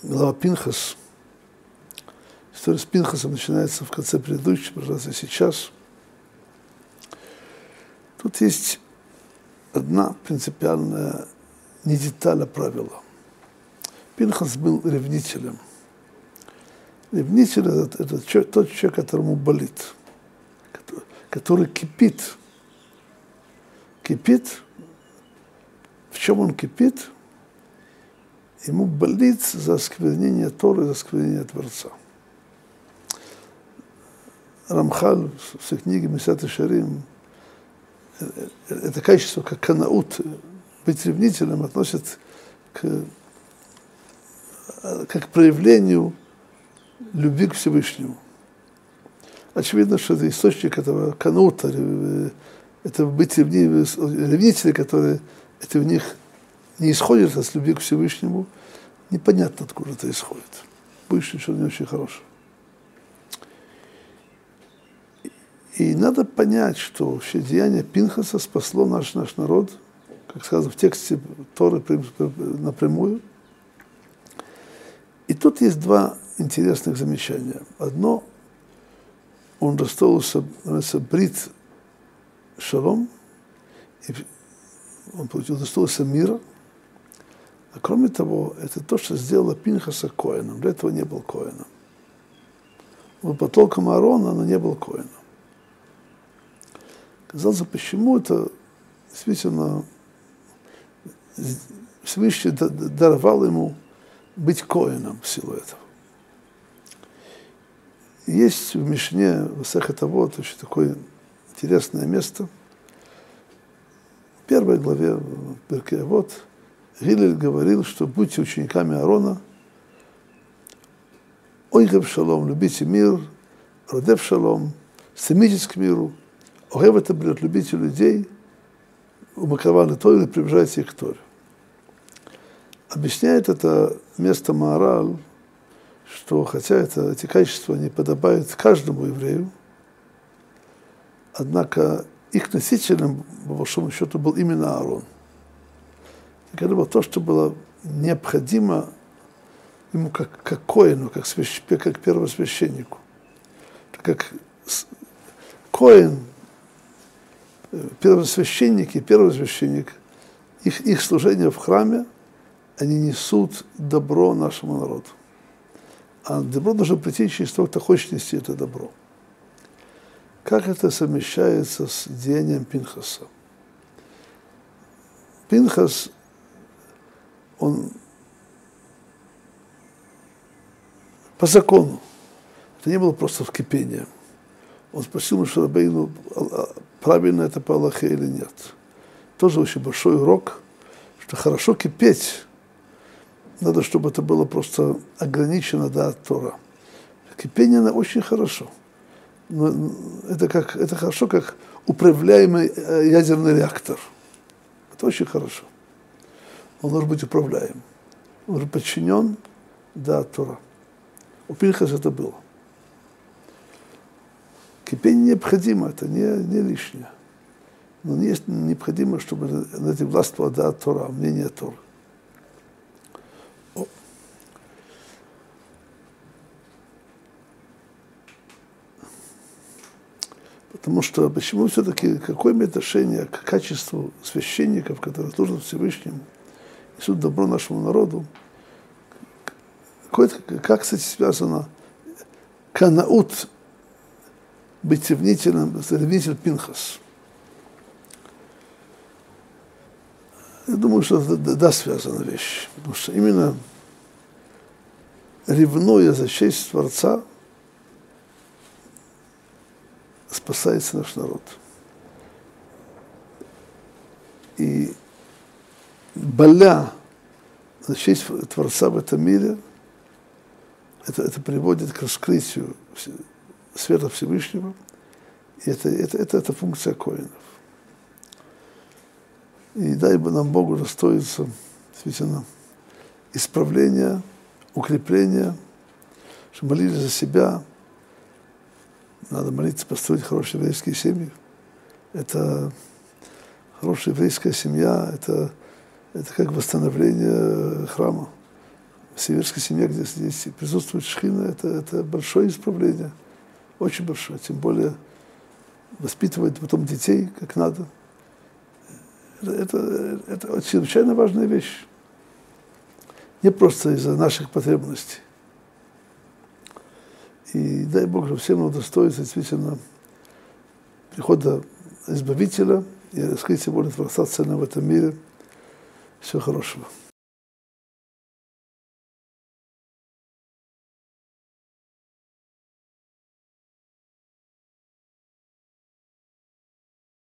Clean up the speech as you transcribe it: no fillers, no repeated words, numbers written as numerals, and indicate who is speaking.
Speaker 1: глава Пинхас. История с Пинхасом начинается в конце предыдущего, продолжается сейчас. Тут есть одна принципиальная не деталь, а правило. Пинхас был ревнителем. Ревнитель – это тот человек, которому болит, который кипит. Кипит. В чем он кипит? Ему болит за осквернение Торы, за осквернение Творца. Рамхаль в своей книге Месат Ишарим это качество, как канаут, быть ревнителем, относит как к проявлению любви к Всевышнему. Очевидно, что это источник этого канаута, это быть ревнители, которые это у них не исходит от любви к Всевышнему, непонятно, откуда это исходит. Будет что-то не очень хорошее. И надо понять, что вообще деяние Пинхаса спасло наш народ, как сказано в тексте Торы напрямую. И тут есть два интересных замечания. Одно, он удостоился брит шалом, и он удостоился мира. А кроме того, это то, что сделало Пинхаса коэном. Для этого не был коэном. Он был потомком Аарона, но не был коэном. Казалось, почему это действительно Всевышний даровал ему быть коэном в силу этого. Есть в Мишне, в Масехет Авот, очень такое интересное место. В первой главе Перкей Авот Гилель говорил, что будьте учениками Аарона, ойгев шалом, любите мир, родев шалом, стремитесь к миру, огев это брет, любите людей, умаковали Тору и приближайте их к Торе. Объясняет это место Маораль, что хотя эти качества не подобают каждому еврею, однако их носителем, по большому счету, был именно Аарон. Это было то, что было необходимо ему как коэну, как первосвященнику. Как коэн, первосвященник и первосвященник, их служение в храме, они несут добро нашему народу. А добро должно прийти через того, кто хочет нести это добро. Как это совмещается с деянием Пинхаса? Пинхас, он по закону, это не было просто вкипение. Он спросил Моше Рабейну, правильно это по Аллахе или нет. Тоже очень большой урок, что хорошо кипеть, надо, чтобы это было просто ограничено от Тора. Кипение очень хорошо. Но это хорошо, как управляемый ядерный реактор. Это очень хорошо. Он должен быть управляем. Он должен быть подчинен от Тора. У Пинхаса это было. Кипение необходимо, это не лишнее. Но есть необходимо, чтобы на этой властвовала от Тора, мнение Торы. Потому что почему все-таки, какое имеет отношение к качеству священников, которые служат Всевышнему, несут добро нашему народу, как с этим связано канаут, быть ревнитель Пинхас? Я думаю, что это связана вещь. Потому что именно ревнуя за честь Творца, спасается наш народ. И боля за честь Творца в этом мире, это приводит к раскрытию света Всевышнего, и это функция коэнов. И дай бы нам Богу достоиться действительно исправления, укрепления, чтобы молились за себя. Надо молиться, построить хорошие еврейские семьи. Это хорошая еврейская семья, это как восстановление храма. в северской семье, где здесь присутствует шхина, это большое исправление, очень большое, тем более воспитывать потом детей как надо. Это чрезвычайно важная вещь. Не просто из-за наших потребностей. И дай Бог, чтобы всем удостоится действительно прихода Избавителя и раскрытия воли Творца ценного в этом мире. Всего хорошего.